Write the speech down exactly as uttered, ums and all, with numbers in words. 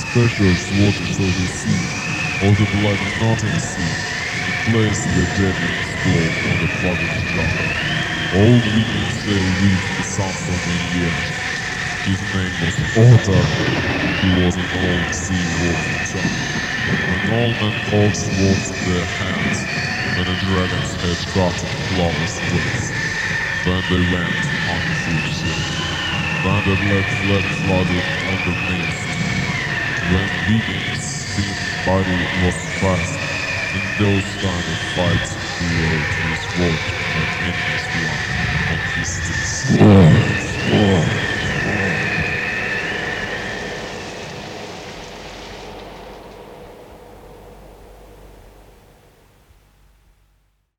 Pressures waters of the sea, of the blood nothing sea, in place the deadly flow on the flooded ground. Old Vikings they reached the sun from the air. His name was Ottar. He was an old sea walking giant. When all men hawks washed their hands, when the dragon's head cut in flawless place, then they went on through the ship. Then the black fled flooded underneath. When Vikings' thin body was fast, in those kind of fights he wrote his word and enemies blood on his sticks.